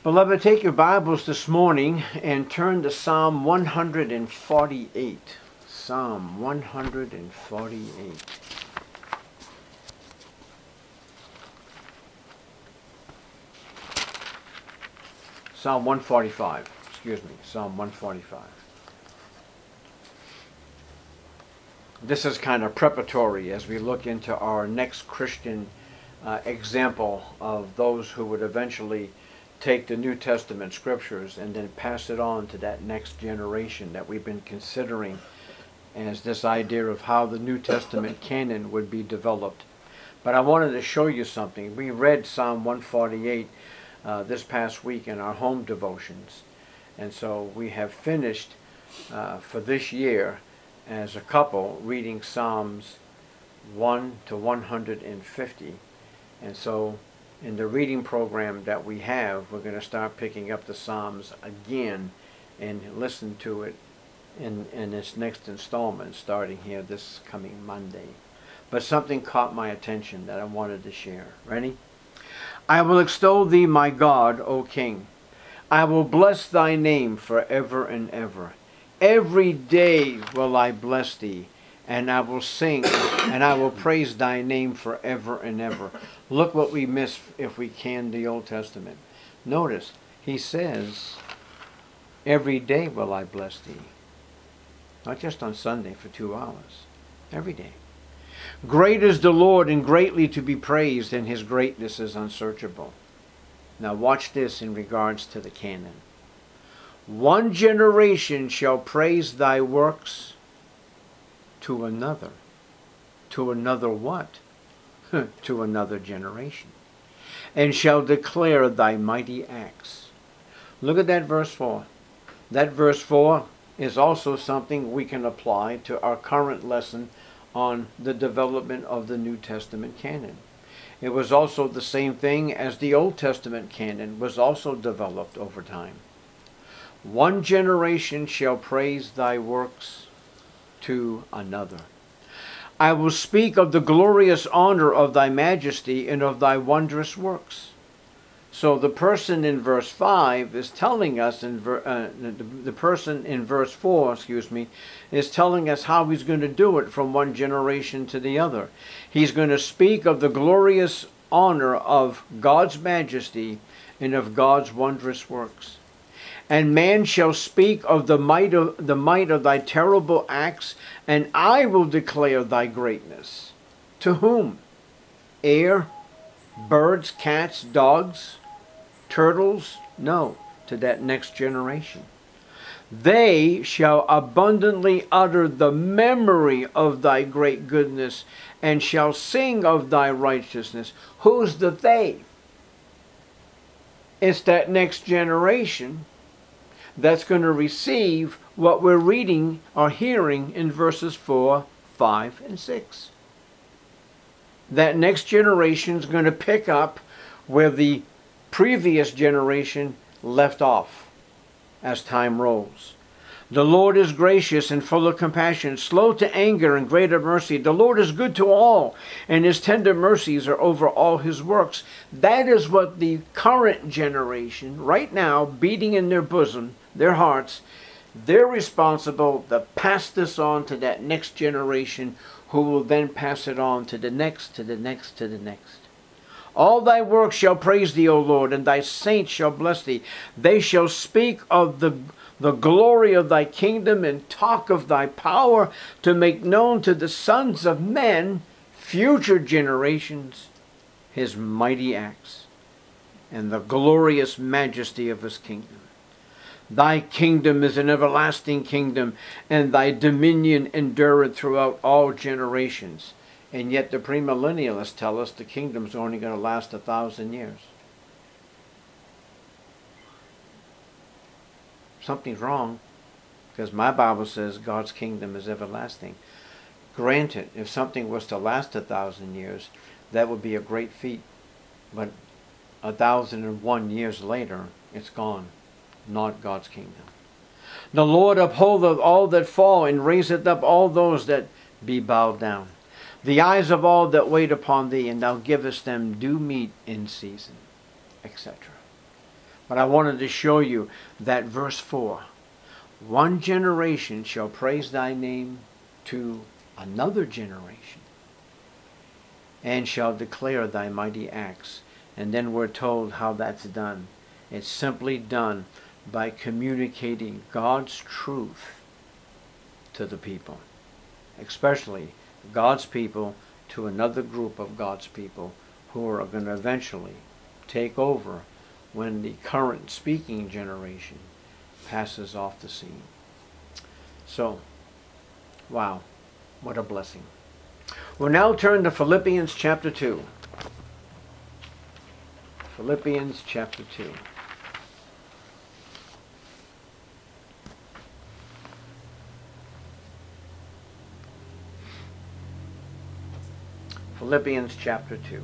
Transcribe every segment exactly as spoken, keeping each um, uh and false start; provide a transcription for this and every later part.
Beloved, take your Bibles this morning and turn to Psalm one forty-eight. Psalm one forty-eight. Psalm one forty-five. Excuse me. Psalm one forty-five. This is kind of preparatory as we look into our next Christian uh, example of those who would eventually take the New Testament scriptures and then pass it on to that next generation that we've been considering as this idea of how the New Testament canon would be developed. But I wanted to show you something. We read Psalm one forty-eight uh, this past week in our home devotions. And so we have finished uh, for this year as a couple reading Psalms one to one fifty. And so in the reading program that we have, we're going to start picking up the Psalms again and listen to it in, in this next installment starting here this coming Monday. But something caught my attention that I wanted to share. Ready? I will extol thee, my God, O King. I will bless thy name forever and ever. Every day will I bless thee, and I will sing, and I will praise thy name forever and ever. Look what we miss if we can the Old Testament. Notice, he says, every day will I bless thee. Not just on Sunday for two hours. Every day. Great is the Lord and greatly to be praised, and his greatness is unsearchable. Now watch this in regards to the canon. One generation shall praise thy works to another. To another what? To another generation. And shall declare thy mighty acts. Look at that verse four. That verse four is also something we can apply to our current lesson on the development of the New Testament canon. It was also the same thing as the Old Testament canon was also developed over time. One generation shall praise thy works to another. I will speak of the glorious honor of thy majesty and of thy wondrous works. So the person in verse five is telling us, in ver, uh, the, the person in verse four, excuse me, is telling us how he's going to do it from one generation to the other. He's going to speak of the glorious honor of God's majesty and of God's wondrous works. And man shall speak of the might of the might of thy terrible acts, and I will declare thy greatness. To whom? Air, birds, cats, dogs, turtles? No, to that next generation. They shall abundantly utter the memory of thy great goodness, and shall sing of thy righteousness. Who's the they? It's that next generation that's going to receive what we're reading or hearing in verses four, five, and six. That next generation is going to pick up where the previous generation left off as time rolls. The Lord is gracious and full of compassion, slow to anger and great of mercy. The Lord is good to all, and his tender mercies are over all his works. That is what the current generation, right now, beating in their bosom, their hearts, they're responsible to pass this on to that next generation, who will then pass it on to the next, to the next, to the next. All thy works shall praise thee, O Lord, and thy saints shall bless thee. They shall speak of the the glory of thy kingdom and talk of thy power, to make known to the sons of men, future generations, his mighty acts and the glorious majesty of his kingdom. Thy kingdom is an everlasting kingdom, and thy dominion endureth throughout all generations. And yet the premillennialists tell us the kingdom's only going to last a thousand years. Something's wrong, because my Bible says God's kingdom is everlasting. Granted, if something was to last a thousand years, that would be a great feat. But a thousand and one years later, it's gone. Not God's kingdom. The Lord upholdeth all that fall, and raiseth up all those that be bowed down. The eyes of all that wait upon thee, and thou givest them due meat in season, et cetera. But I wanted to show you that verse four. One generation shall praise thy name to another generation, and shall declare thy mighty acts. And then we're told how that's done. It's simply done by communicating God's truth to the people, especially God's people to another group of God's people who are going to eventually take over when the current speaking generation passes off the scene. So, wow, what a blessing. We'll now turn to Philippians chapter two. Philippians chapter two. Philippians chapter two.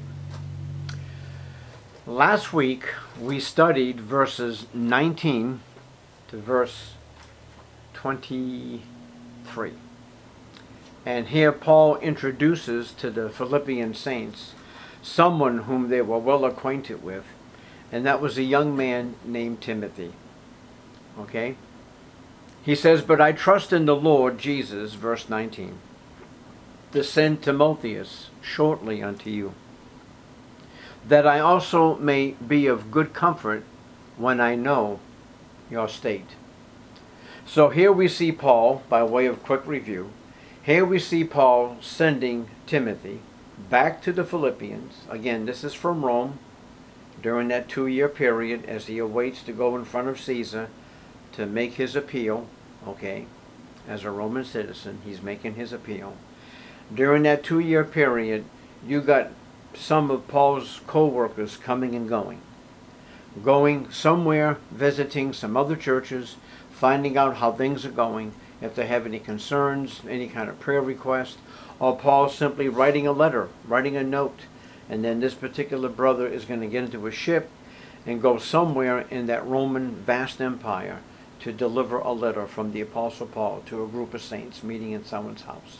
Last week we studied verses nineteen to verse twenty-three. And here Paul introduces to the Philippian saints someone whom they were well acquainted with, and that was a young man named Timothy. Okay? He says, "But I trust in the Lord Jesus," verse nineteen, "to send Timotheus shortly unto you, that I also may be of good comfort when I know your state." So here we see Paul, by way of quick review, here we see Paul sending Timothy back to the Philippians. Again, this is from Rome during that two-year period as he awaits to go in front of Caesar to make his appeal. Okay, as a Roman citizen, he's making his appeal. During that two-year period, you got some of Paul's co-workers coming and going. Going somewhere, visiting some other churches, finding out how things are going, if they have any concerns, any kind of prayer request, or Paul simply writing a letter, writing a note, and then this particular brother is going to get into a ship and go somewhere in that Roman vast empire to deliver a letter from the Apostle Paul to a group of saints meeting in someone's house.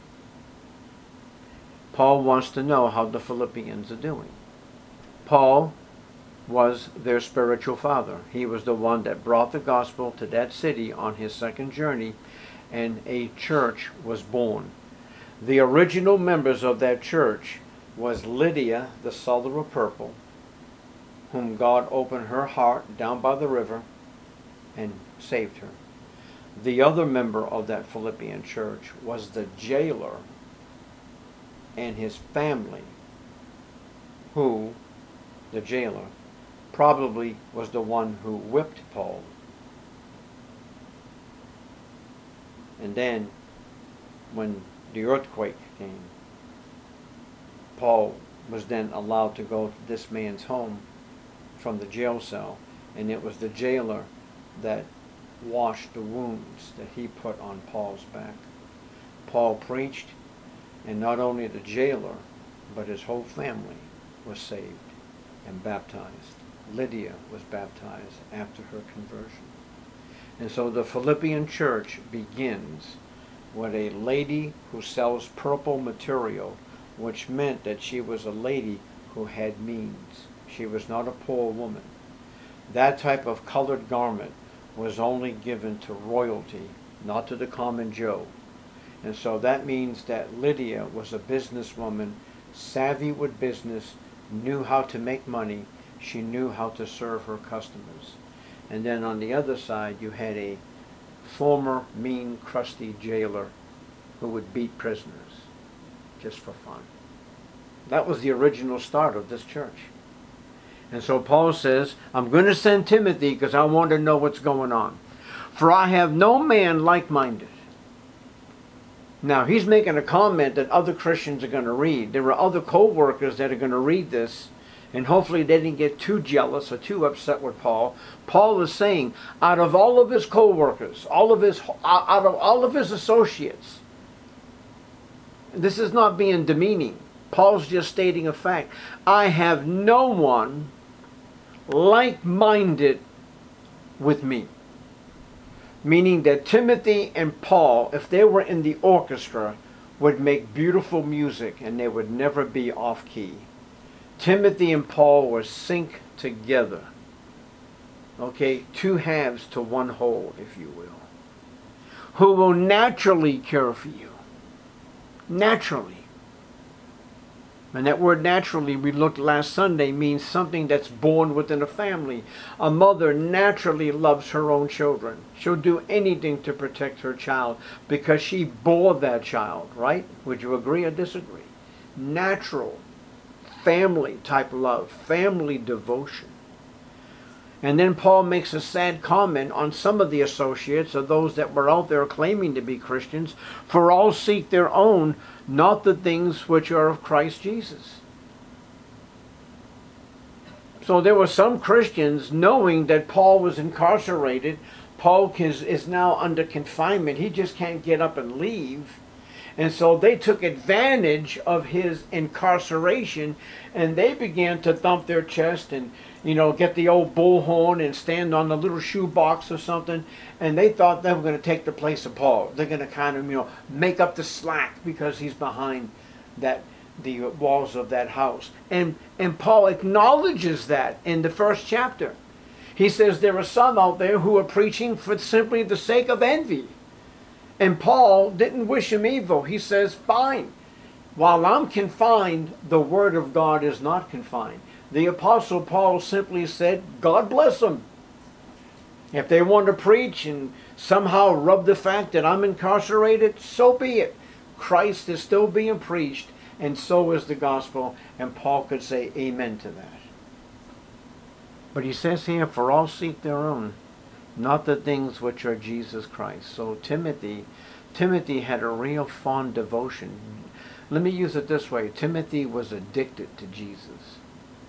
Paul wants to know how the Philippians are doing. Paul was their spiritual father. He was the one that brought the gospel to that city on his second journey, and a church was born. The original members of that church was Lydia, the seller of purple, whom God opened her heart down by the river and saved her. The other member of that Philippian church was the jailer and his family, who, the jailer, probably was the one who whipped Paul. And then, when the earthquake came, Paul was then allowed to go to this man's home from the jail cell, and it was the jailer that washed the wounds that he put on Paul's back. Paul preached, and not only the jailer, but his whole family was saved and baptized. Lydia was baptized after her conversion. And so the Philippian church begins with a lady who sells purple material, which meant that she was a lady who had means. She was not a poor woman. That type of colored garment was only given to royalty, not to the common Joe. And so that means that Lydia was a businesswoman, savvy with business, knew how to make money. She knew how to serve her customers. And then on the other side, you had a former mean, crusty jailer who would beat prisoners just for fun. That was the original start of this church. And so Paul says, I'm going to send Timothy because I want to know what's going on. For I have no man like-minded. Now, he's making a comment that other Christians are going to read. There are other co-workers that are going to read this, and hopefully they didn't get too jealous or too upset with Paul. Paul is saying, out of all of his co-workers, all of his, out of all of his associates, this is not being demeaning. Paul's just stating a fact. I have no one like-minded with me. Meaning that Timothy and Paul, if they were in the orchestra, would make beautiful music and they would never be off key. Timothy and Paul were synced together. Okay, two halves to one whole, if you will, who will naturally care for you. Naturally. And that word naturally, we looked last Sunday, means something that's born within a family. A mother naturally loves her own children. She'll do anything to protect her child because she bore that child, right? Would you agree or disagree? Natural, family type love, family devotion. And then Paul makes a sad comment on some of the associates or those that were out there claiming to be Christians. For all seek their own, not the things which are of Christ Jesus. So there were some Christians knowing that Paul was incarcerated. Paul is, is now under confinement. He just can't get up and leave. And so they took advantage of his incarceration and they began to thump their chest and, you know, get the old bullhorn and stand on the little shoebox or something. And they thought they were going to take the place of Paul. They're going to kind of, you know, make up the slack because he's behind that the walls of that house. And, and Paul acknowledges that in the first chapter. He says there are some out there who are preaching for simply the sake of envy. And Paul didn't wish him evil. He says, fine. While I'm confined, the word of God is not confined. The Apostle Paul simply said, God bless them. If they want to preach and somehow rub the fact that I'm incarcerated, so be it. Christ is still being preached, and so is the gospel. And Paul could say amen to that. But he says here, for all seek their own, not the things which are Jesus Christ. So Timothy, Timothy had a real fond devotion. Let me use it this way. Timothy was addicted to Jesus.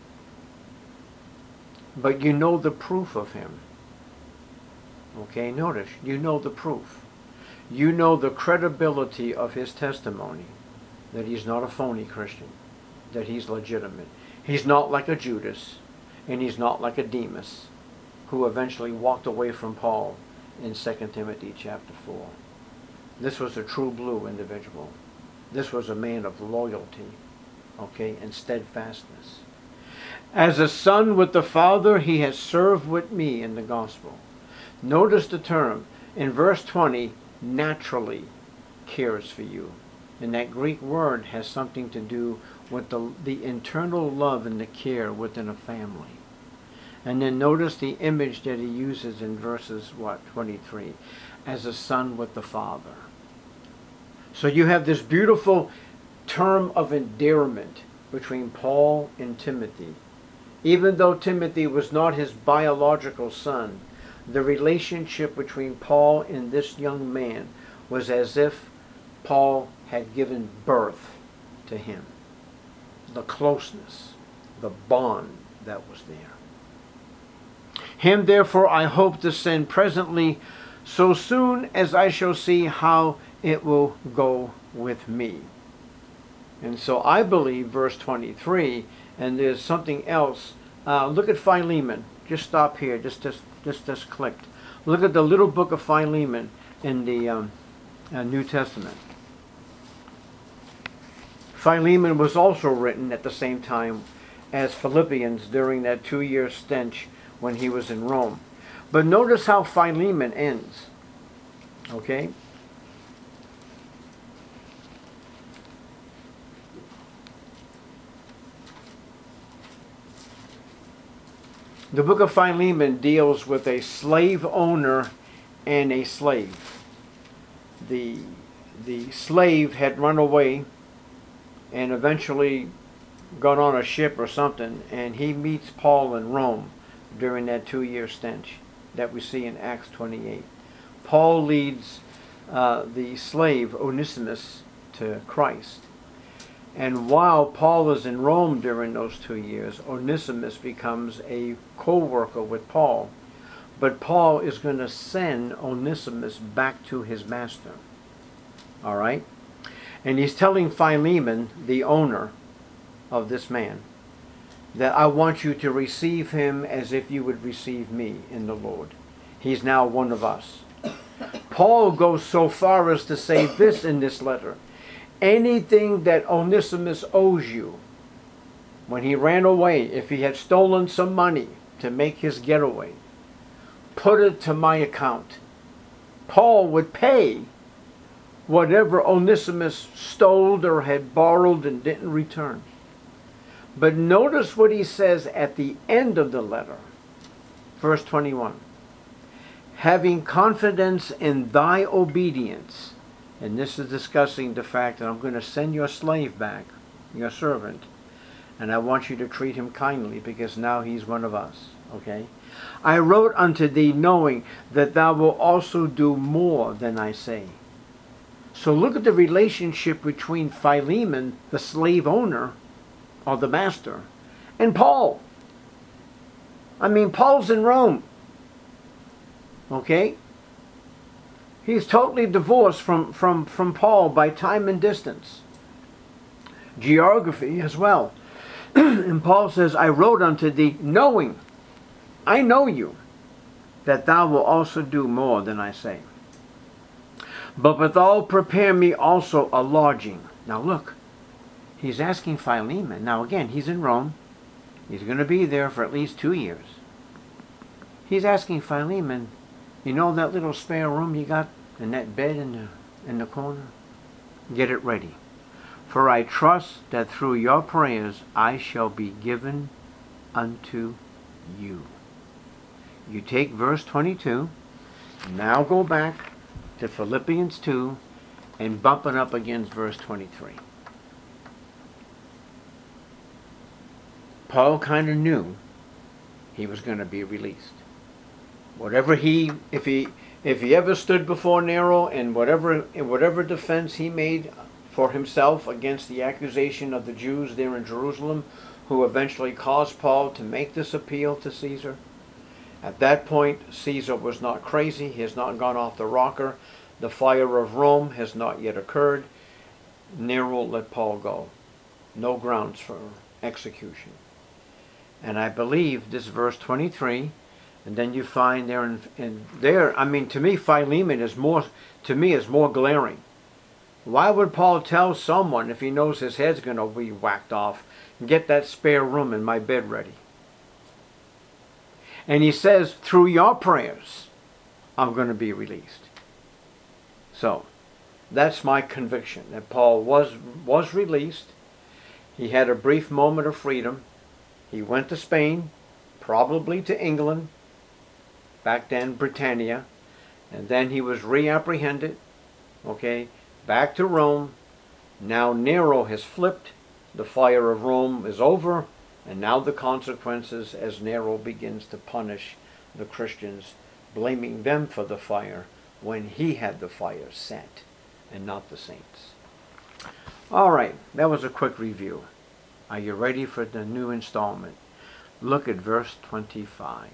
But you know the proof of him. Okay, notice, you know the proof. You know the credibility of his testimony, that he's not a phony Christian, that he's legitimate. He's not like a Judas, and he's not like a Demas, who eventually walked away from Paul in Second Timothy chapter four. This was a true blue individual. This was a man of loyalty, okay, and steadfastness. As a son with the Father, he has served with me in the gospel. Notice the term, in verse twenty, naturally cares for you. And that Greek word has something to do with the, the internal love and the care within a family. And then notice the image that he uses in verses, what, twenty-three, as a son with the Father. So you have this beautiful term of endearment between Paul and Timothy. Even though Timothy was not his biological son, the relationship between Paul and this young man was as if Paul had given birth to him. The closeness, the bond that was there. Him therefore I hope to send presently, so soon as I shall see how it will go with me. And so I believe verse twenty-three, and there's something else. Uh, look at Philemon. Just stop here. Just just just just clicked. Look at the little book of Philemon in the um, uh, New Testament. Philemon was also written at the same time as Philippians during that two-year stench when he was in Rome. But notice how Philemon ends. Okay? The book of Philemon deals with a slave owner and a slave. The, the slave had run away and eventually got on a ship or something, and he meets Paul in Rome during that two-year stench that we see in Acts twenty-eight. Paul leads uh, the slave Onesimus to Christ. And while Paul is in Rome during those two years, Onesimus becomes a co-worker with Paul. But Paul is going to send Onesimus back to his master. All right? And he's telling Philemon, the owner of this man, that I want you to receive him as if you would receive me in the Lord. He's now one of us. Paul goes so far as to say this in this letter. Anything that Onesimus owes you, when he ran away, if he had stolen some money to make his getaway, put it to my account. Paul would pay whatever Onesimus stole or had borrowed and didn't return. But notice what he says at the end of the letter. Verse twenty-one. Having confidence in thy obedience. And this is discussing the fact that I'm going to send your slave back, your servant. And I want you to treat him kindly because now he's one of us. Okay? I wrote unto thee knowing that thou wilt also do more than I say. So look at the relationship between Philemon, the slave owner, or the master, and Paul. I mean, Paul's in Rome. Okay? He's totally divorced from, from, from Paul by time and distance. Geography as well. And Paul says, I wrote unto thee knowing, I know you, that thou wilt also do more than I say. But withal prepare me also a lodging. Now look, he's asking Philemon. Now again, he's in Rome. He's going to be there for at least two years. He's asking Philemon, you know that little spare room you got in that bed in the, in the corner? Get it ready. For I trust that through your prayers I shall be given unto you. You take verse twenty-two, now go back to Philippians two and bump it up against verse twenty-three. Paul kind of knew he was going to be released. Whatever he, if he, if he ever stood before Nero and whatever, in whatever defense he made for himself against the accusation of the Jews there in Jerusalem, who eventually caused Paul to make this appeal to Caesar, at that point, Caesar was not crazy. He has not gone off the rocker. The fire of Rome has not yet occurred. Nero let Paul go. No grounds for execution. And I believe this verse twenty-three, and then you find there, in, in there, I mean, to me, Philemon is more, to me, is more glaring. Why would Paul tell someone, if he knows his head's going to be whacked off, get that spare room in my bed ready? And he says, through your prayers, I'm going to be released. So, that's my conviction, that Paul was, was released. He had a brief moment of freedom. He went to Spain, probably to England, back then Britannia, and then he was reapprehended, okay, back to Rome. Now Nero has flipped. The fire of Rome is over. And now the consequences as Nero begins to punish the Christians, blaming them for the fire when he had the fire set and not the saints. All right, that was a quick review. Are you ready for the new installment? Look at verse twenty-five.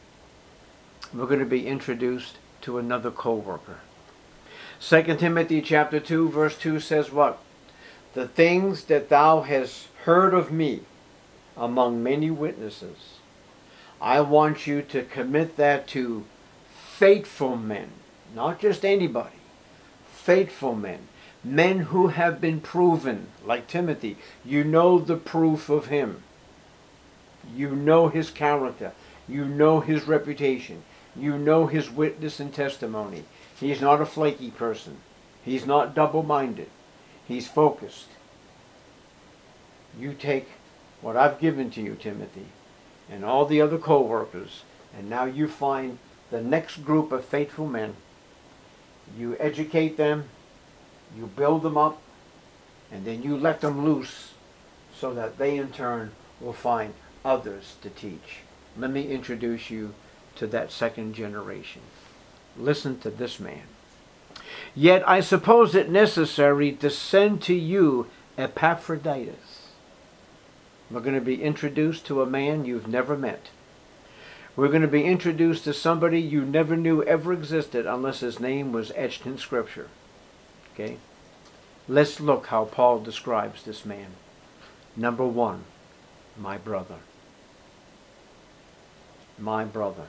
We're going to be introduced to another co-worker. Second Timothy chapter two, verse two says what? The things that thou hast heard of me among many witnesses, I want you to commit that to faithful men, not just anybody, faithful men, men who have been proven, like Timothy. You know the proof of him. You know his character. You know his reputation. You know his witness and testimony. He's not a flaky person. He's not double-minded. He's focused. You take what I've given to you, Timothy, and all the other co-workers, and now you find the next group of faithful men. You educate them, you build them up, and then you let them loose so that they in turn will find others to teach. Let me introduce you to that second generation. Listen to this man. Yet I suppose it necessary to send to you Epaphroditus. We're going to be introduced to a man you've never met. We're going to be introduced to somebody you never knew ever existed unless his name was etched in Scripture. Okay? Let's look how Paul describes this man. Number one, my brother. My brother.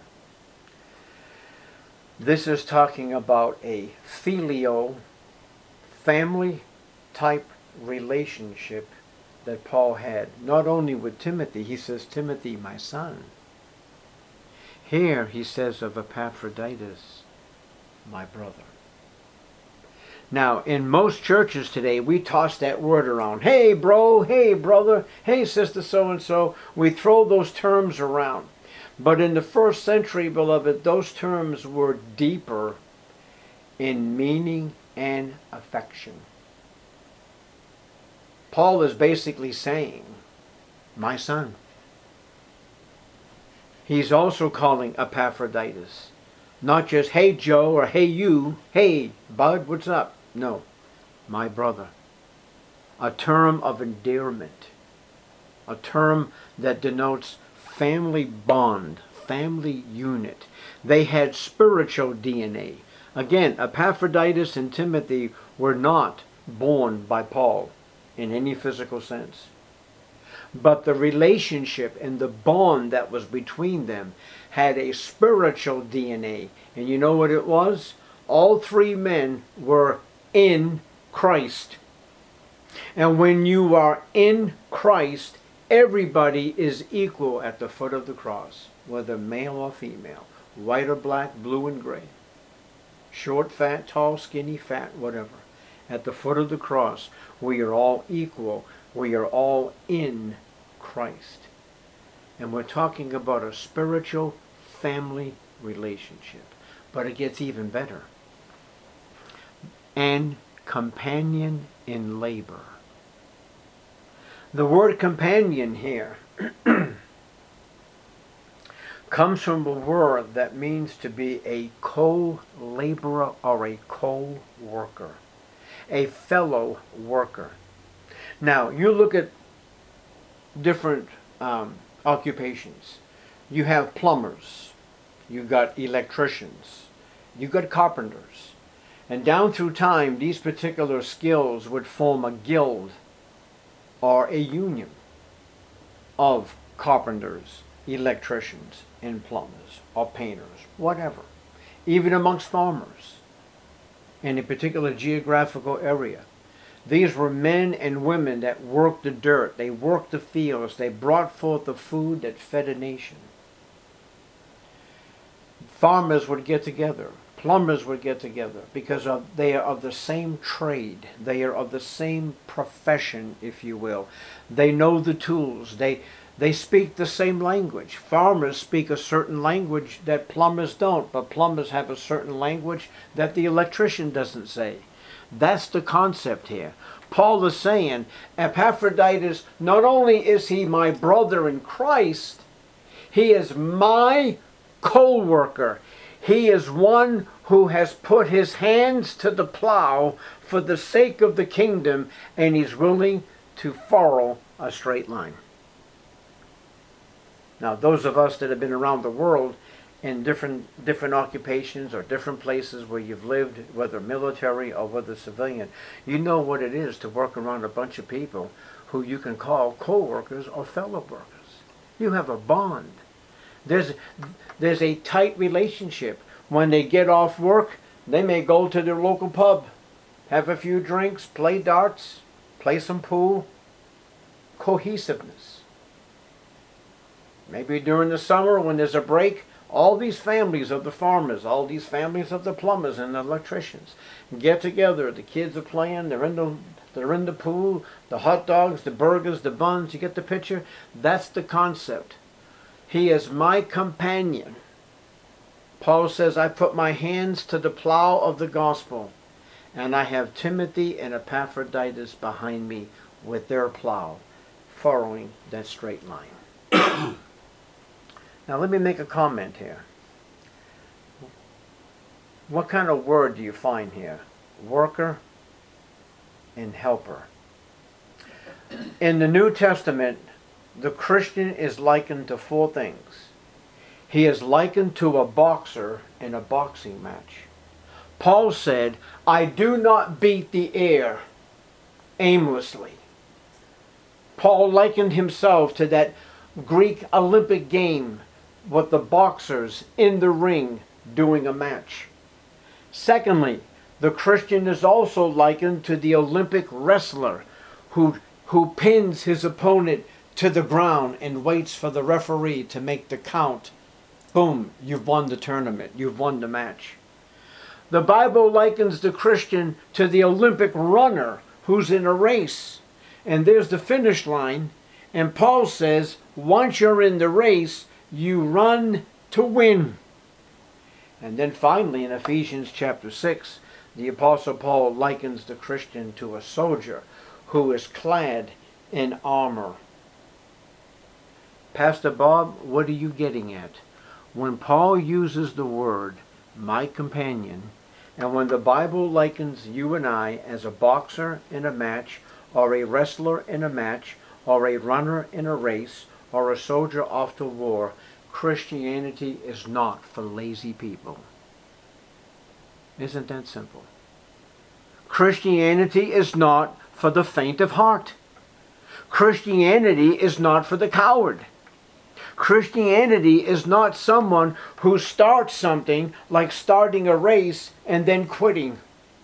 This is talking about a filial, family-type relationship that Paul had, not only with Timothy. He says, Timothy, my son. Here he says of Epaphroditus, my brother. Now, in most churches today, we toss that word around. Hey, bro. Hey, brother. Hey, sister so-and-so. We throw those terms around. But in the first century, beloved, those terms were deeper in meaning and affection. Paul is basically saying, my son. He's also calling Epaphroditus. Not just, hey, Joe, or hey, you. Hey, bud, what's up? No, my brother. A term of endearment. A term that denotes family bond, family unit. They had spiritual D N A. Again, Epaphroditus and Timothy were not born by Paul in any physical sense. But the relationship and the bond that was between them had a spiritual D N A. And you know what it was? All three men were in Christ. And when you are in Christ, everybody is equal at the foot of the cross, whether male or female, white or black, blue and gray, short, fat, tall, skinny, fat, whatever. At the foot of the cross, we are all equal. We are all in Christ. And we're talking about a spiritual family relationship. But it gets even better. And companion in labor. The word companion here comes from a word that means to be a co-laborer or a co-worker. A fellow worker. Now, you look at different um, occupations. You have plumbers. You got electricians. You got carpenters. And down through time, these particular skills would form a guild or a union of carpenters, electricians, and plumbers, or painters, whatever. Even amongst farmers in a particular geographical area. These were men and women that worked the dirt. They worked the fields. They brought forth the food that fed a nation. Farmers would get together. Plumbers would get together because of, they are of the same trade. They are of the same profession, if you will. They know the tools. They, they speak the same language. Farmers speak a certain language that plumbers don't, but plumbers have a certain language that the electrician doesn't say. That's the concept here. Paul is saying, Epaphroditus, not only is he my brother in Christ, he is my co-worker. He is one who has put his hands to the plow for the sake of the kingdom, and he's willing to furrow a straight line. Now, those of us that have been around the world in different different occupations or different places where you've lived, whether military or whether civilian, you know what it is to work around a bunch of people who you can call co-workers or fellow workers. You have a bond. There's, there's a tight relationship. When they get off work, they may go to their local pub, have a few drinks, play darts, play some pool. Cohesiveness. Maybe during the summer when there's a break, all these families of the farmers, all these families of the plumbers and the electricians get together. The kids are playing, they're in the, they're in the pool, the hot dogs, the burgers, the buns, you get the picture? That's the concept. He is my companion. Paul says, I put my hands to the plow of the gospel, and I have Timothy and Epaphroditus behind me with their plow, furrowing that straight line. Now let me make a comment here. What kind of word do you find here? Worker and helper. In the New Testament, the Christian is likened to four things. He is likened to a boxer in a boxing match. Paul said, I do not beat the air aimlessly. Paul likened himself to that Greek Olympic game with the boxers in the ring doing a match. Secondly, the Christian is also likened to the Olympic wrestler who, who pins his opponent to the ground and waits for the referee to make the count Boom, you've won the tournament. You've won the match. The Bible likens the Christian to the Olympic runner who's in a race. And there's the finish line. And Paul says, once you're in the race, you run to win. And then finally in Ephesians chapter six, the Apostle Paul likens the Christian to a soldier who is clad in armor. Pastor Bob, what are you getting at? When Paul uses the word, my companion, and when the Bible likens you and I as a boxer in a match, or a wrestler in a match, or a runner in a race, or a soldier off to war, Christianity is not for lazy people. Isn't that simple? Christianity is not for the faint of heart. Christianity is not for the coward. Christianity is not someone who starts something like starting a race and then quitting.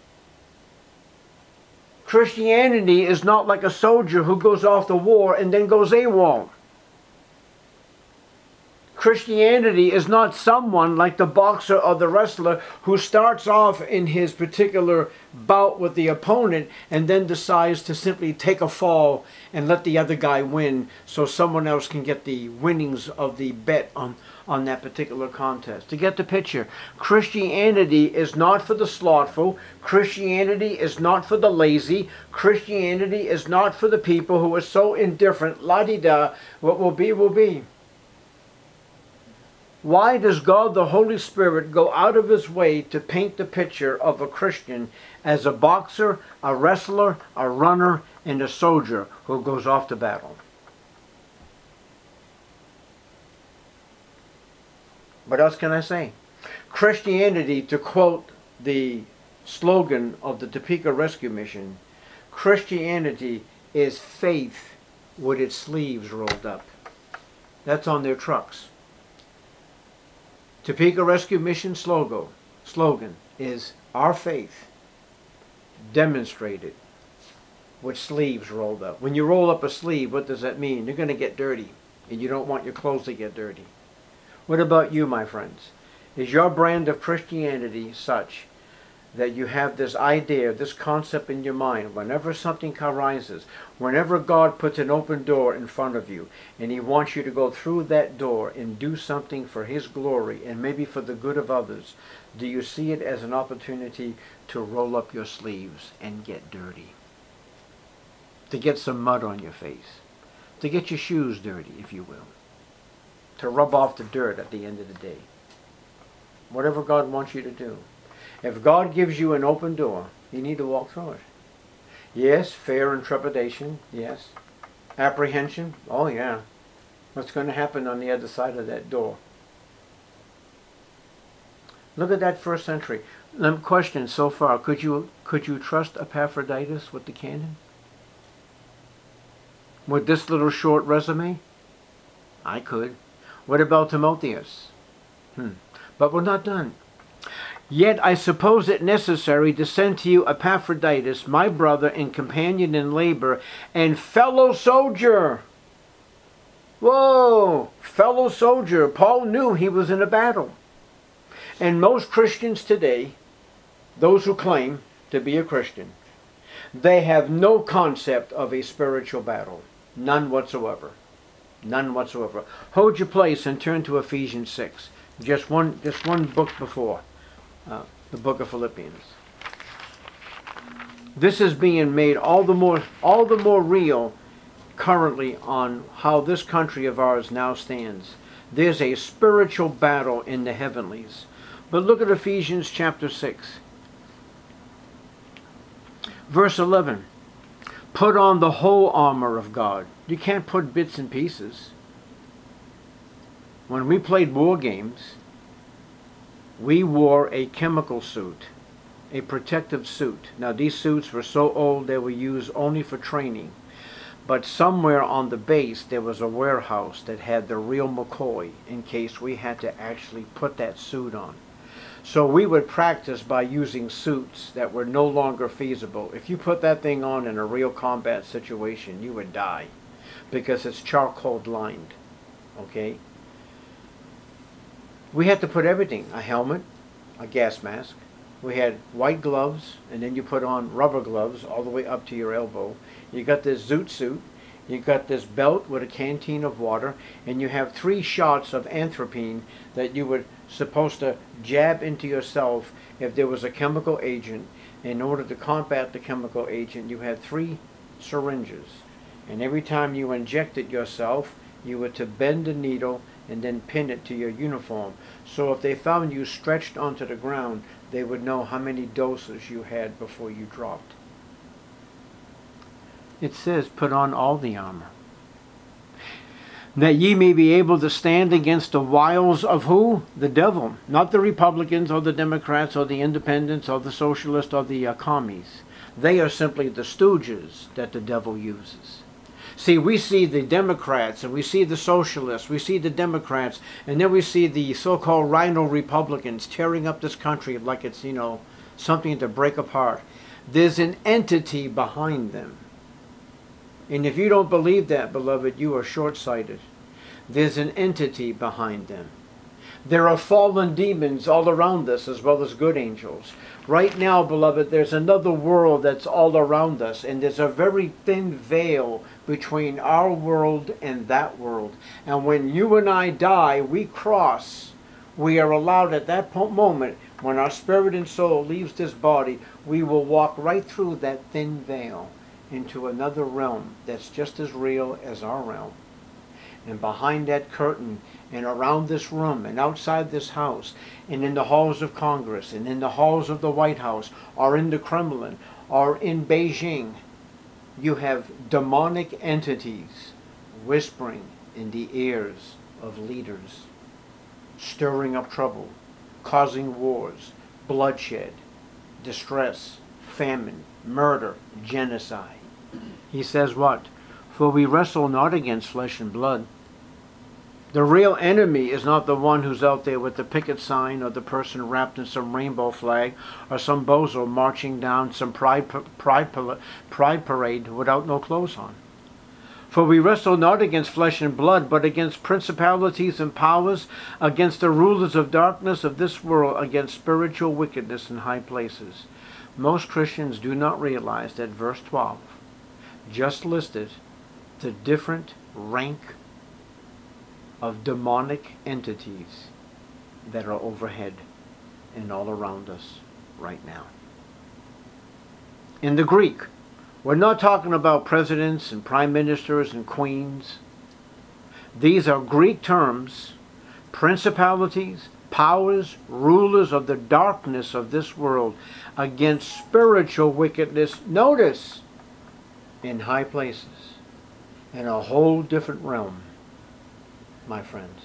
Christianity is not like a soldier who goes off to war and then goes AWOL. Christianity is not someone like the boxer or the wrestler who starts off in his particular bout with the opponent and then decides to simply take a fall and let the other guy win so someone else can get the winnings of the bet on, on that particular contest. To get the picture, Christianity is not for the slothful. Christianity is not for the lazy. Christianity is not for the people who are so indifferent, la-di-da, what will be, will be. Why does God the Holy Spirit go out of his way to paint the picture of a Christian as a boxer, a wrestler, a runner, and a soldier who goes off to battle? What else can I say? Christianity, to quote the slogan of the Topeka Rescue Mission, Christianity is faith with its sleeves rolled up. That's on their trucks. Topeka Rescue Mission slogan, slogan is our faith demonstrated with sleeves rolled up. When you roll up a sleeve, what does that mean? You're going to get dirty, and you don't want your clothes to get dirty. What about you, my friends? Is your brand of Christianity such that you have this idea, this concept in your mind, whenever something arises, whenever God puts an open door in front of you, and he wants you to go through that door and do something for his glory, and maybe for the good of others, do you see it as an opportunity to roll up your sleeves and get dirty? To get some mud on your face? To get your shoes dirty, if you will? To rub off the dirt at the end of the day? Whatever God wants you to do. If God gives you an open door, you need to walk through it. Yes, fear and trepidation. Yes. Apprehension. Oh, yeah. What's going to happen on the other side of that door? Look at that first century. Let me question so far. Could you, could you trust Epaphroditus with the canon? With this little short resume? I could. What about Timotheus? Hmm. But we're not done. Yet I suppose it necessary to send to you Epaphroditus, my brother and companion in labor, and fellow soldier. Whoa! Fellow soldier. Paul knew he was in a battle. And most Christians today, those who claim to be a Christian, they have no concept of a spiritual battle. None whatsoever. None whatsoever. Hold your place and turn to Ephesians six. Just one, just one book before. Uh, the book of Philippians. This is being made all the more all the more real currently on how this country of ours now stands. There's a spiritual battle in the heavenlies. But look at Ephesians chapter six. Verse eleven. Put on the whole armor of God. You can't put bits and pieces. When we played war games, we wore a chemical suit, a protective suit. Now these suits were so old they were used only for training. But somewhere on the base there was a warehouse that had the real McCoy in case we had to actually put that suit on. So we would practice by using suits that were no longer feasible. If you put that thing on in a real combat situation, you would die because it's charcoal lined. Okay? We had to put everything, a helmet, a gas mask. We had white gloves, and then you put on rubber gloves all the way up to your elbow. You got this zoot suit. You got this belt with a canteen of water, and you have three shots of anthropine that you were supposed to jab into yourself if there was a chemical agent. In order to combat the chemical agent, you had three syringes. And every time you injected yourself, you were to bend the needle and then pin it to your uniform. So if they found you stretched onto the ground, they would know how many doses you had before you dropped. It says, put on all the armor, that ye may be able to stand against the wiles of who? The devil. Not the Republicans or the Democrats or the Independents or the Socialists or the uh, commies. They are simply the stooges that the devil uses. See, we see the Democrats and we see the Socialists, we see the Democrats, and then we see the so-called rhino Republicans tearing up this country like it's, you know, something to break apart. There's an entity behind them. And if you don't believe that, beloved, you are short-sighted. There's an entity behind them. There are fallen demons all around us as well as good angels. Right now, beloved, there's another world that's all around us, and there's a very thin veil between our world and that world. And when you and I die, we cross. We are allowed at that moment, when our spirit and soul leaves this body, we will walk right through that thin veil into another realm that's just as real as our realm. And behind that curtain, and around this room, and outside this house, and in the halls of Congress, and in the halls of the White House, or in the Kremlin, or in Beijing, you have demonic entities whispering in the ears of leaders, stirring up trouble, causing wars, bloodshed, distress, famine, murder, genocide. He says what? For we wrestle not against flesh and blood. The real enemy is not the one who's out there with the picket sign or the person wrapped in some rainbow flag or some bozo marching down some pride, pride, pride parade without no clothes on. For we wrestle not against flesh and blood, but against principalities and powers, against the rulers of darkness of this world, against spiritual wickedness in high places. Most Christians do not realize that verse twelve just listed the different rank of demonic entities that are overhead and all around us right now. In the Greek, we're not talking about presidents and prime ministers and queens. These are Greek terms, principalities, powers, rulers of the darkness of this world against spiritual wickedness. Notice, in high places, in a whole different realm, my friends.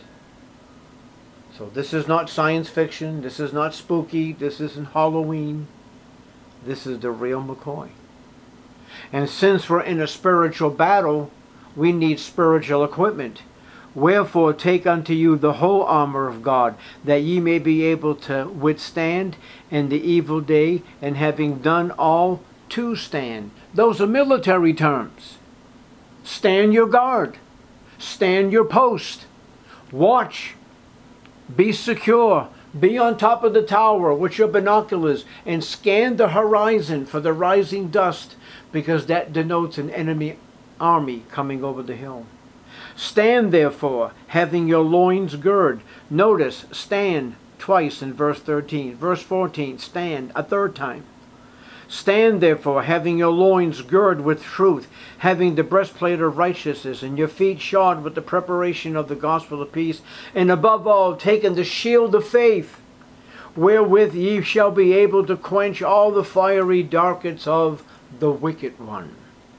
So this is not science fiction, this is not spooky, this isn't Halloween. This is the real McCoy. And since we're in a spiritual battle, we need spiritual equipment. Wherefore take unto you the whole armor of God, that ye may be able to withstand in the evil day, and having done all, to stand. Those are military terms. Stand your guard. Stand your post. Watch. Be secure. Be on top of the tower with your binoculars and scan the horizon for the rising dust, because that denotes an enemy army coming over the hill. Stand therefore, having your loins girded. Notice, stand twice in verse thirteen. Verse fourteen, stand a third time. Stand therefore, having your loins girded with truth, having the breastplate of righteousness, and your feet shod with the preparation of the gospel of peace, and above all, taking the shield of faith, wherewith ye shall be able to quench all the fiery darts of the wicked one.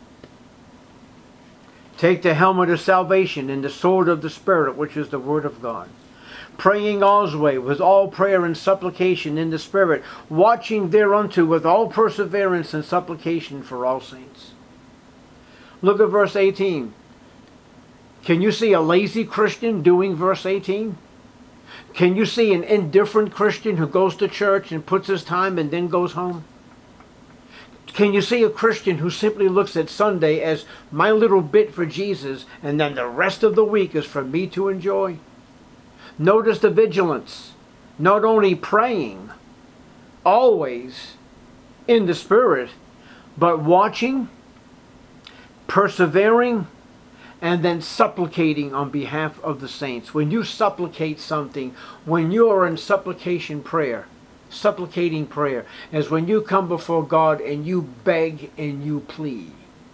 Take the helmet of salvation and the sword of the Spirit, which is the word of God. Praying always with all prayer and supplication in the Spirit, watching thereunto with all perseverance and supplication for all saints. Look at verse eighteen. Can you see a lazy Christian doing verse eighteen? Can you see an indifferent Christian who goes to church and puts his time and then goes home? Can you see a Christian who simply looks at Sunday as my little bit for Jesus, and then the rest of the week is for me to enjoy? Notice the vigilance. Not only praying, always in the Spirit, but watching, persevering, and then supplicating on behalf of the saints. When you supplicate something, when you are in supplication prayer, supplicating prayer is when you come before God and you beg and you plead.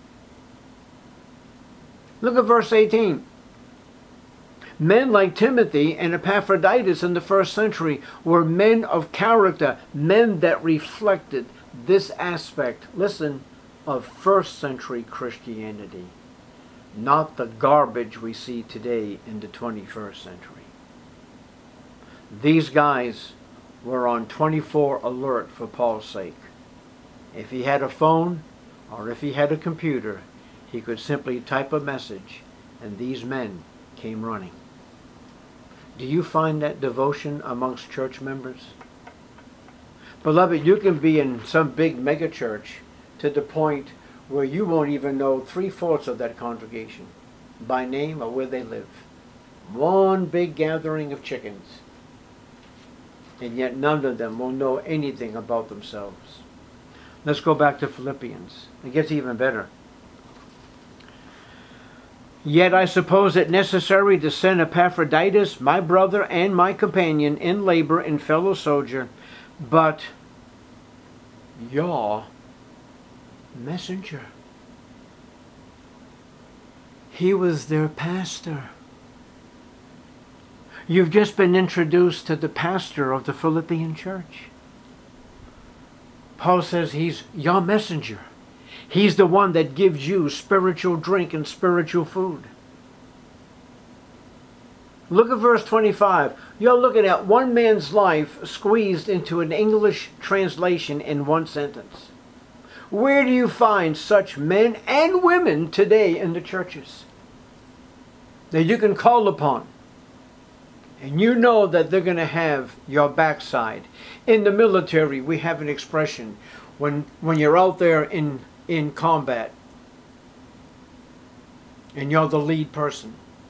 Look at verse eighteen. Men like Timothy and Epaphroditus in the first century were men of character, men that reflected this aspect, listen, of first century Christianity, not the garbage we see today in the twenty-first century. These guys were on twenty-four alert for Paul's sake. If he had a phone or if he had a computer, he could simply type a message and these men came running. Do you find that devotion amongst church members? Beloved, you can be in some big mega church to the point where you won't even know three-fourths of that congregation by name or where they live. One big gathering of chickens. And yet none of them will know anything about themselves. Let's go back to Philippians. It gets even better. Yet I suppose it necessary to send Epaphroditus, my brother and my companion in labor and fellow soldier, but your messenger. He was their pastor. You've just been introduced to the pastor of the Philippian church. Paul says he's your messenger. He's the one that gives you spiritual drink and spiritual food. Look at verse twenty-five. You're looking at one man's life squeezed into an English translation in one sentence. Where do you find such men and women today in the churches that you can call upon? And you know that they're going to have your backside. In the military, we have an expression. When, when you're out there in, in combat and you're the lead person,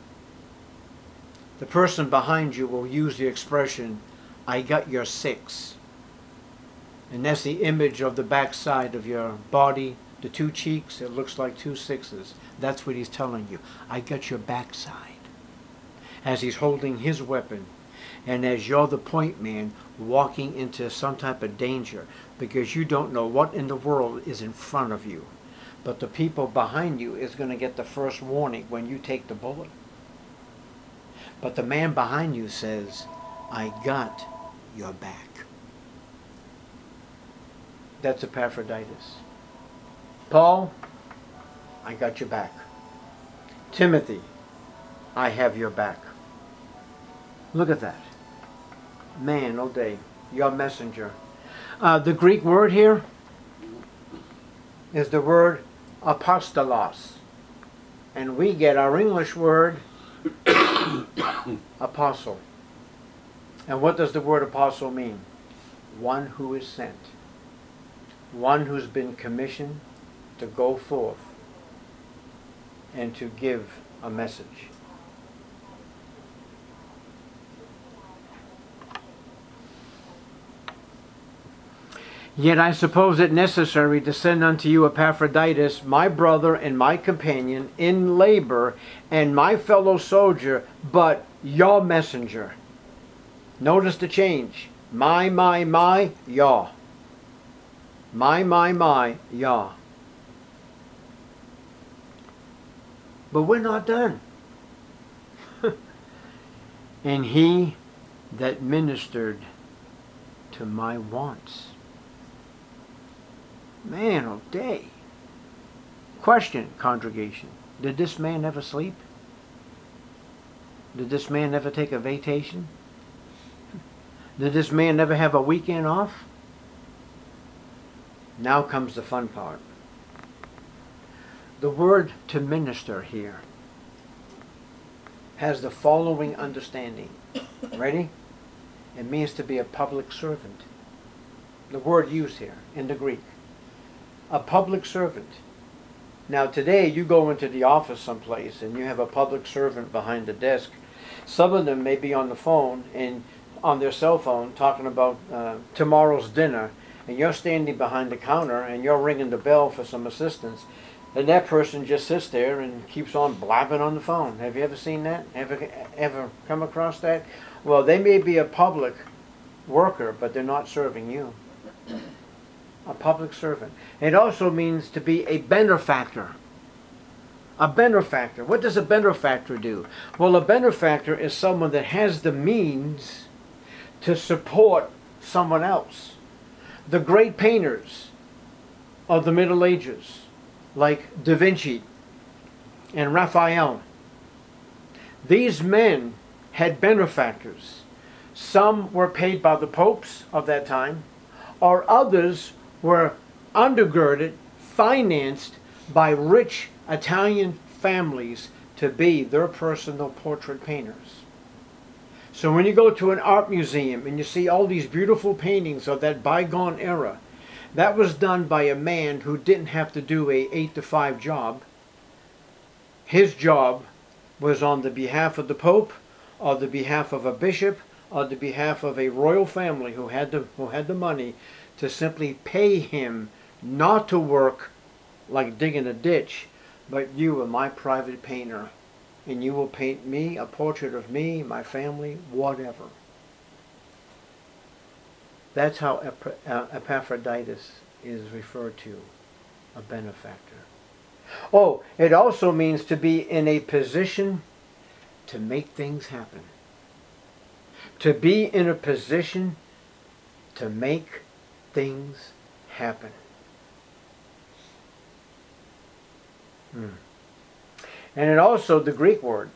the person behind you will use the expression, I got your six. And that's the image of the backside of your body, the two cheeks, it looks like two sixes. That's what he's telling you. I got your backside. As he's holding his weapon, and as you're the point man walking into some type of danger, because you don't know what in the world is in front of you. But the people behind you is going to get the first warning when you take the bullet. But the man behind you says, I got your back. That's Epaphroditus. Paul, I got your back. Timothy, I have your back. Look at that. Man, oh day, your messenger. Uh, the Greek word here is the word apostolos. And we get our English word apostle. And what does the word apostle mean? One who is sent. One who's been commissioned to go forth and to give a message. Yet I suppose it necessary to send unto you Epaphroditus, my brother and my companion in labor, and my fellow soldier, but your messenger. Notice the change. My, my, my, your. My, my, my, your. But we're not done. And he that ministered to my wants. Man, oh day. Question, congregation. Did this man ever sleep? Did this man ever take a vacation? Did this man never have a weekend off? Now comes the fun part. The word to minister here has the following understanding. Ready? It means to be a public servant. The word used here in the Greek. A public servant. Now today you go into the office someplace and you have a public servant behind the desk Some of them may be on the phone and on their cell phone talking about uh, tomorrow's dinner, and you're standing behind the counter and you're ringing the bell for some assistance, and that person just sits there and keeps on blabbing on the phone. Have you ever seen that? Ever ever come across that? Well, they may be a public worker, but they're not serving you. A public servant. It also means to be a benefactor. A benefactor. What does a benefactor do? Well, a benefactor is someone that has the means to support someone else. The great painters of the Middle Ages, like Da Vinci and Raphael, these men had benefactors. Some were paid by the popes of that time, or others were undergirded, financed by rich Italian families to be their personal portrait painters. So when you go to an art museum and you see all these beautiful paintings of that bygone era, that was done by a man who didn't have to do a eight to five job. His job was on the behalf of the Pope, or the behalf of a bishop, or the behalf of a royal family who had the, who had the money to simply pay him not to work like digging a ditch, but you are my private painter, and you will paint me a portrait of me, my family, whatever. That's how Ep- uh, Epaphroditus is referred to, a benefactor. Oh, it also means to be in a position to make things happen. To be in a position to make things happen. Hmm. And it also, the Greek word,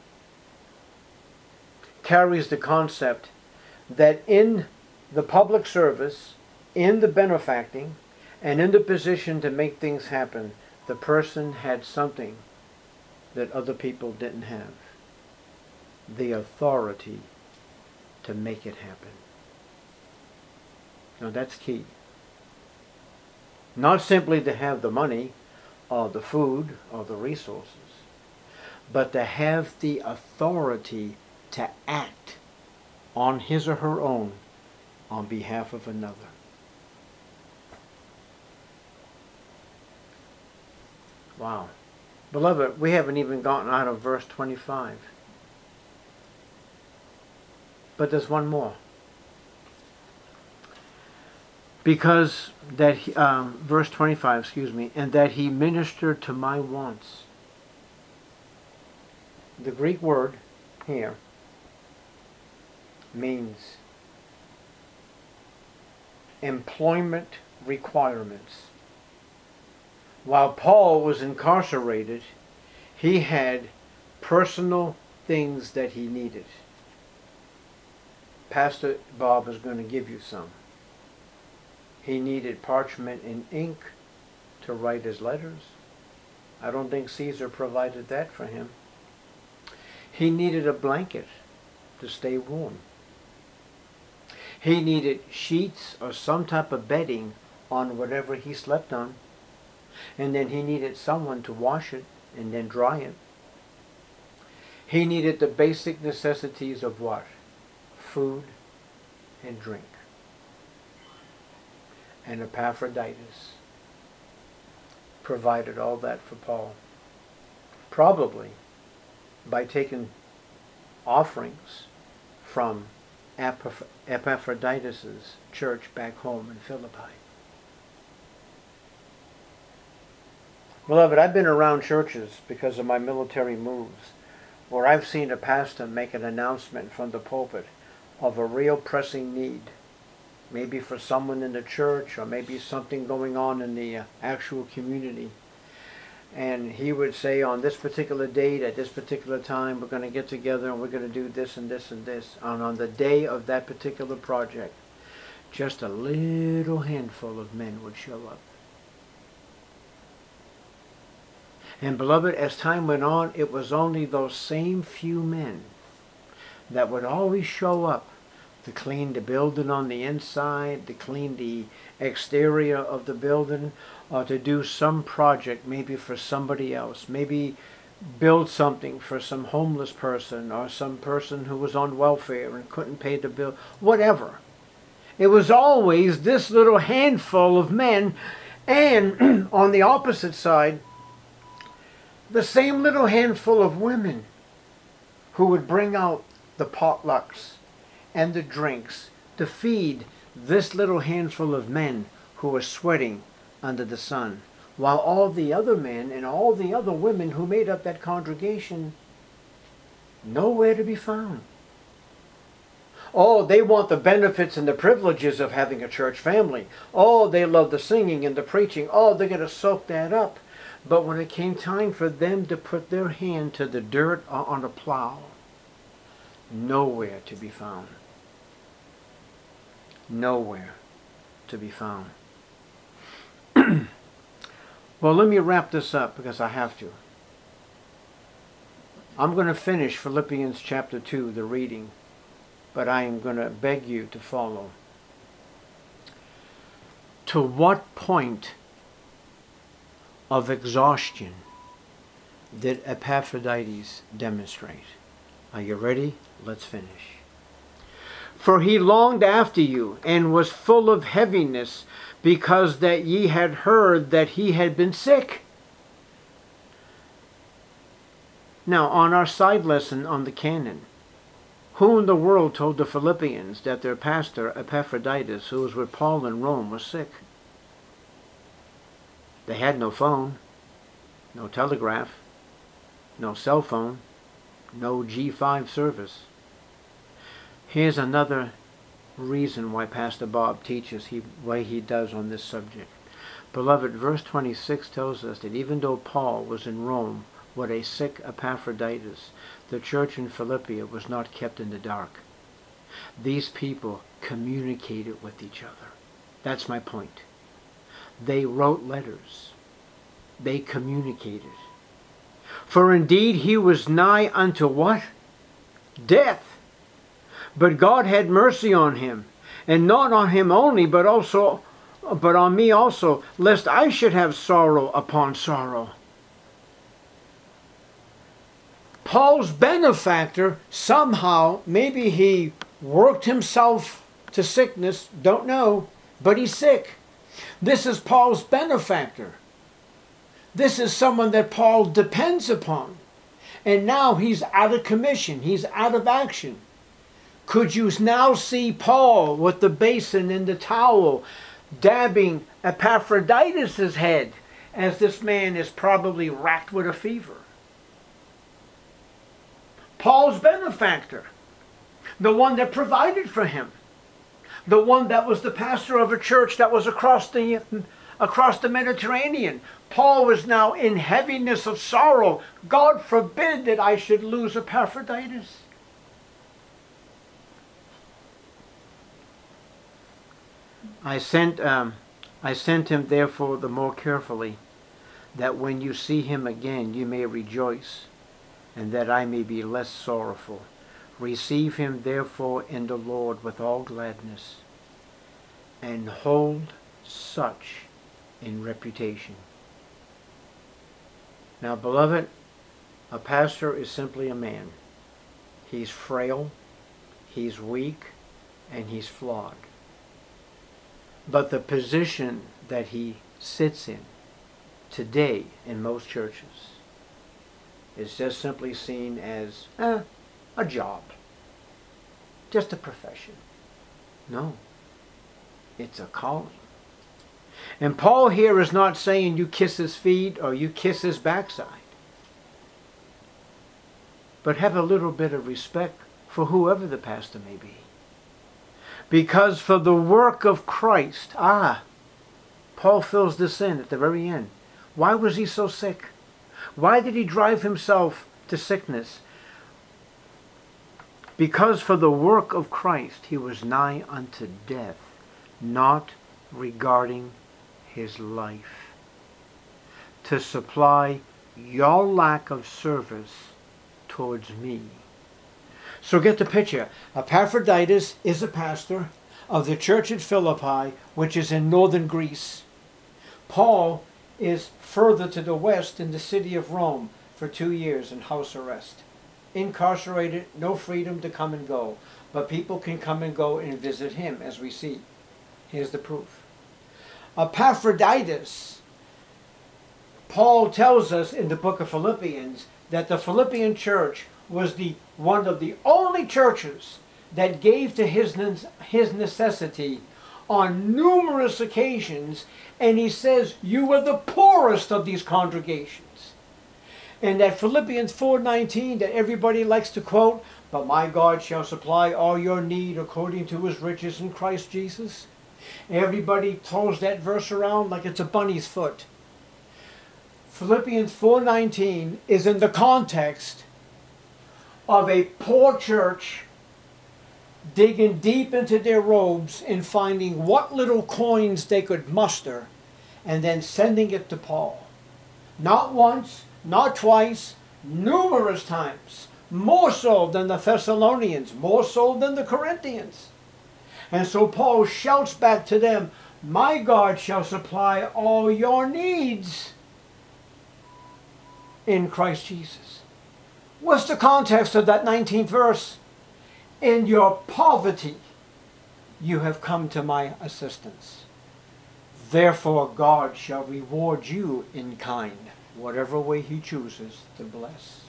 carries the concept that in the public service, in the benefacting, and in the position to make things happen, the person had something that other people didn't have. The authority to make it happen. Now that's key. Not simply to have the money, or the food, or the resources, but to have the authority to act on his or her own on behalf of another. Wow. Beloved, we haven't even gotten out of verse twenty-five. But there's one more. Because that, he, um, verse twenty-five, excuse me, and that he ministered to my wants. The Greek word here means employment requirements. While Paul was incarcerated, he had personal things that he needed. Pastor Bob is going to give you some. He needed parchment and ink to write his letters. I don't think Caesar provided that for him. He needed a blanket to stay warm. He needed sheets or some type of bedding on whatever he slept on. And then he needed someone to wash it and then dry it. He needed the basic necessities of what? Food and drink. And Epaphroditus provided all that for Paul. Probably by taking offerings from Epaphroditus' church back home in Philippi. Beloved, I've been around churches because of my military moves where I've seen a pastor make an announcement from the pulpit of a real pressing need, maybe for someone in the church or maybe something going on in the uh, actual community. And he would say, on this particular date, at this particular time, we're going to get together and we're going to do this and this and this. And on the day of that particular project, just a little handful of men would show up. And beloved, as time went on, it was only those same few men that would always show up to clean the building on the inside, to clean the exterior of the building, or to do some project maybe for somebody else. Maybe build something for some homeless person or some person who was on welfare and couldn't pay the bill, whatever. It was always this little handful of men, and on the opposite side, the same little handful of women who would bring out the potlucks and the drinks to feed this little handful of men who were sweating under the sun, while all the other men and all the other women who made up that congregation, nowhere to be found. Oh, they want the benefits and the privileges of having a church family. Oh, they love the singing and the preaching. Oh, they're going to soak that up. But when it came time for them to put their hand to the dirt or on a plow, nowhere to be found. Nowhere to be found. Well, let me wrap this up because I have to. I'm going to finish Philippians chapter two, the reading, but I am going to beg you to follow. To what point of exhaustion did Epaphroditus demonstrate? Are you ready? Let's finish. For he longed after you, and was full of heaviness, because that ye had heard that he had been sick. Now, on our side lesson on the canon, who in the world told the Philippians that their pastor, Epaphroditus, who was with Paul in Rome, was sick? They had no phone, no telegraph, no cell phone, no G five service. Here's another reason why Pastor Bob teaches he, why he does on this subject. Beloved, verse twenty-six tells us that even though Paul was in Rome with a sick Epaphroditus, the church in Philippia was not kept in the dark. These people communicated with each other. That's my point. They wrote letters. They communicated. For indeed he was nigh unto what? Death. But God had mercy on him, and not on him only, but also, but on me also, lest I should have sorrow upon sorrow. Paul's benefactor, somehow, maybe he worked himself to sickness, don't know, but he's sick. This is Paul's benefactor. This is someone that Paul depends upon. And now he's out of commission. He's out of action. Could you now see Paul with the basin and the towel dabbing Epaphroditus' head as this man is probably racked with a fever? Paul's benefactor, the one that provided for him, the one that was the pastor of a church that was across the across the Mediterranean. Paul was now in heaviness of sorrow. God forbid that I should lose Epaphroditus. I sent, um, I sent him therefore the more carefully, that when you see him again you may rejoice, and that I may be less sorrowful. Receive him therefore in the Lord with all gladness, and hold such in reputation. Now, beloved, a pastor is simply a man. He's frail, he's weak, and he's flawed. But the position that he sits in today in most churches is just simply seen as eh, a job, just a profession. No, it's a calling. And Paul here is not saying you kiss his feet or you kiss his backside, but have a little bit of respect for whoever the pastor may be. Because for the work of Christ, ah, Paul fills this in at the very end. Why was he so sick? Why did he drive himself to sickness? Because for the work of Christ he was nigh unto death, not regarding his life, to supply your lack of service towards me. So get the picture. Epaphroditus is a pastor of the church at Philippi, which is in northern Greece. Paul is further to the west in the city of Rome. for two years in house arrest. Incarcerated, no freedom to come and go. But people can come and go and visit him, as we see. Here's the proof. Epaphroditus, Paul tells us in the book of Philippians that the Philippian church was the one of the only churches that gave to his, his necessity on numerous occasions, and he says, you were the poorest of these congregations. And that Philippians four nineteen that everybody likes to quote, but my God shall supply all your need according to his riches in Christ Jesus. Everybody throws that verse around like it's a bunny's foot. Philippians four nineteen is in the context of a poor church digging deep into their robes and finding what little coins they could muster and then sending it to Paul. Not once, not twice, numerous times. More so than the Thessalonians, more so than the Corinthians. And so Paul shouts back to them, my God shall supply all your needs in Christ Jesus. What's the context of that nineteenth verse? In your poverty, you have come to my assistance. Therefore God shall reward you in kind, whatever way he chooses to bless.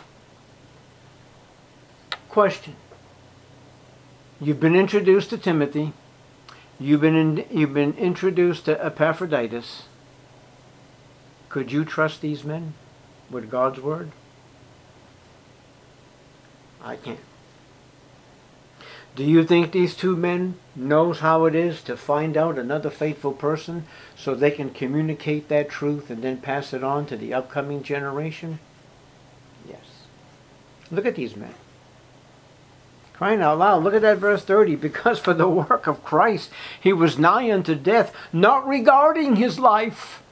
Question. You've been introduced to Timothy. You've been, in, you've been introduced to Epaphroditus. Could you trust these men with God's word? I can't. Do you think these two men knows how it is to find out another faithful person so they can communicate that truth and then pass it on to the upcoming generation? Yes. Look at these men. Crying out loud, look at that verse thirty. Because for the work of Christ he was nigh unto death, not regarding his life.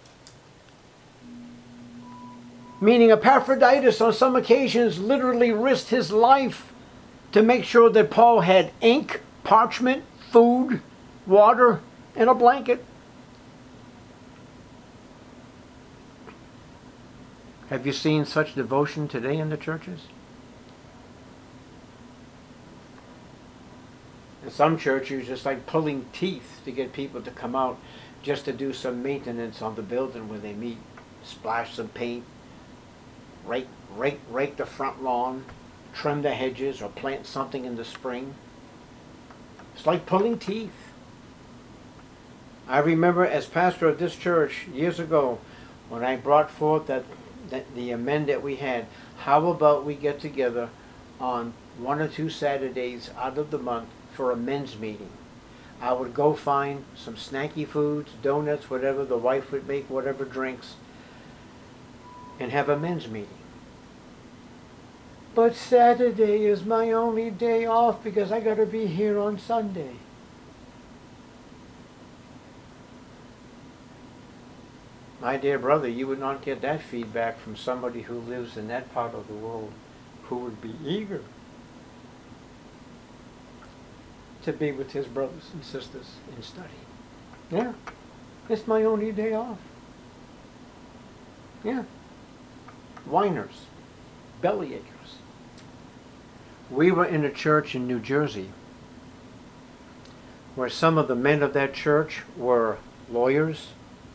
Meaning Epaphroditus on some occasions literally risked his life to make sure that Paul had ink, parchment, food, water, and a blanket. Have you seen such devotion today in the churches? In some churches, it's like pulling teeth to get people to come out just to do some maintenance on the building where they meet. Splash some paint, rake, rake, rake the front lawn, trim the hedges, or plant something in the spring. It's like pulling teeth. I remember as pastor of this church years ago when I brought forth that, that the amend that we had, how about we get together on one or two Saturdays out of the month for a men's meeting. I would go find some snacky foods, donuts, whatever the wife would make, whatever drinks, and have a men's meeting. But Saturday is my only day off because I got to be here on Sunday. My dear brother, you would not get that feedback from somebody who lives in that part of the world who would be eager to be with his brothers and sisters in study. Yeah, it's my only day off. Yeah. Whiners, bellyachers. We were in a church in New Jersey where some of the men of that church were lawyers,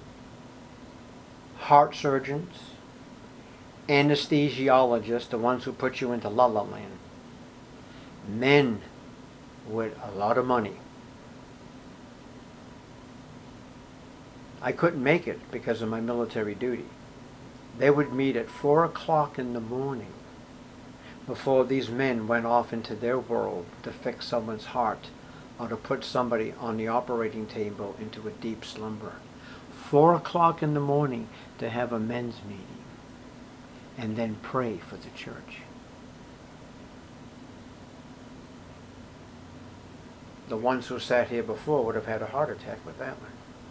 heart surgeons, anesthesiologists, the ones who put you into la la land. Men with a lot of money. I couldn't make it because of my military duty. They would meet at four o'clock in the morning before these men went off into their world to fix someone's heart or to put somebody on the operating table into a deep slumber. Four o'clock in the morning to have a men's meeting and then pray for the church. The ones who sat here before would have had a heart attack with that one.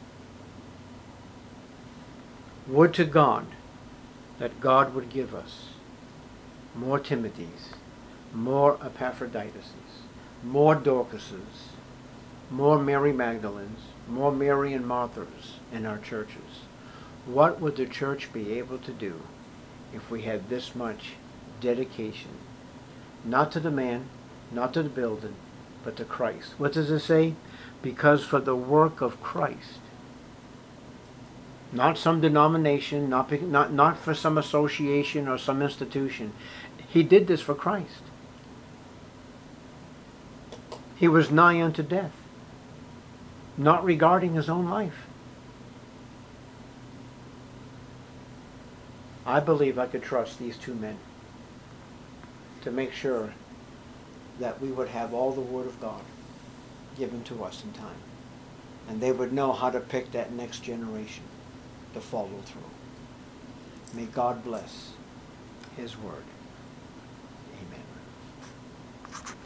Would to God that God would give us more Timothys, more Epaphroditus, more Dorcases, more Mary Magdalens, more Mary and Marthas in our churches. What would the church be able to do if we had this much dedication, not to the man, not to the building, but to Christ. What does it say? Because for the work of Christ. Not some denomination, not, be- not, not for some association or some institution. He did this for Christ. He was nigh unto death, not regarding his own life. I believe I could trust these two men to make sure that we would have all the Word of God given to us in time. And they would know how to pick that next generation to follow through. May God bless His Word.